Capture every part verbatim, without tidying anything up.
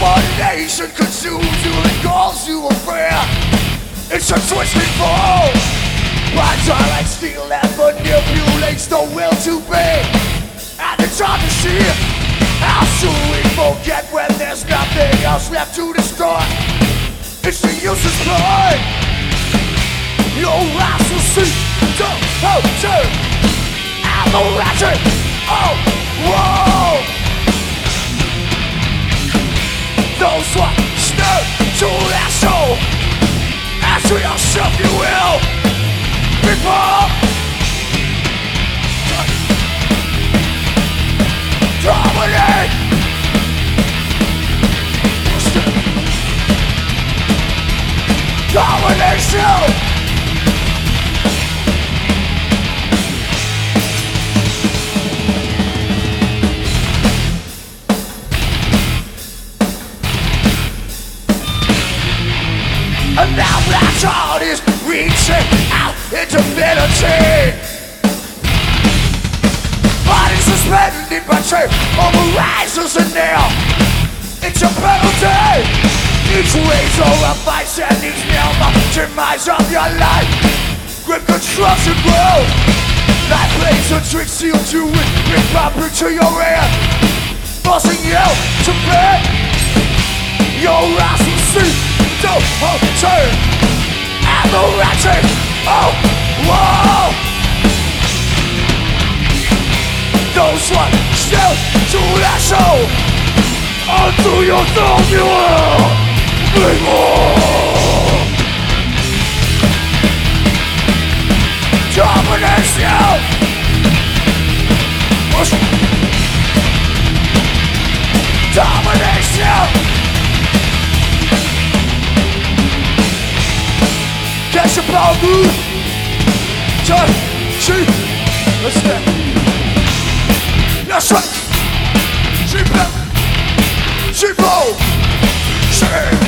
Domination consumes you and calls you a friend. It's a twisted fall. By twilight steel that manipulates the will to be. And it's hard to see. How soon we forget when there's nothing else left to destroy. It's the useless play. Your eyes will see the hotel and the ratchet. Oh, whoa. Those who are stirred to their soul. Answer yourself, you will. People, dominate. Domination. And now that heart is reaching out into infinity. Body suspended by chain over rises and nail. It's a penalty. Each razor of vice and each nail the demise of your life. Grip controls and growth. Life plays a trick sealed you with big proper to your ear, forcing you to bed. Your eyes will see the hotel and the ratchet. Oh, whoa. Those one still to that soul. Unto your thumb you will be more. Domination. Domination. Catch a power move. Turn, shoot. Listen. That's right. She back. She blow. She.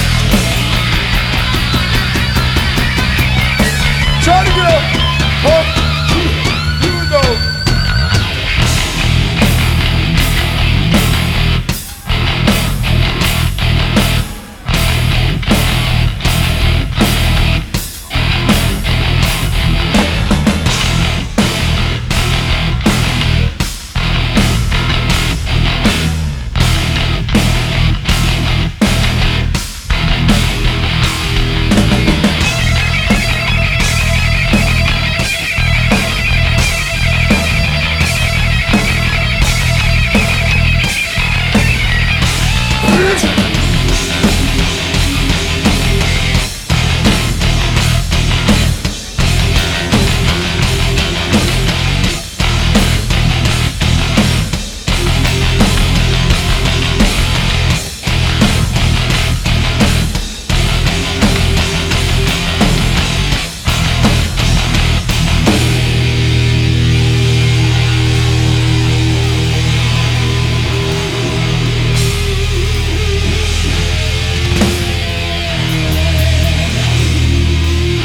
Try to get up. Huh?